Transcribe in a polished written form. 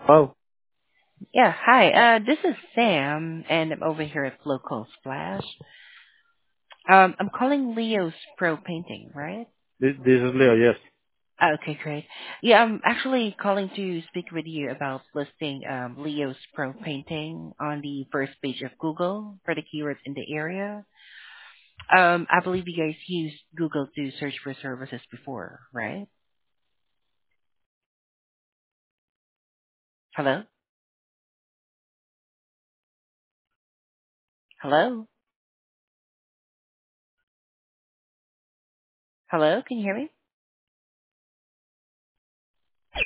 Oh, Yeah, hi. This is Sam, and I'm over here at Local Splash. I'm calling Leo's Pro Painting, right? this is Leo. Yes. Okay, great. Yeah, I'm actually calling to speak with you about listing Leo's Pro Painting on the first page of Google for the keywords in the area. I believe you guys used Google to search for services before, right? Hello? Hello? Hello? Can you hear me?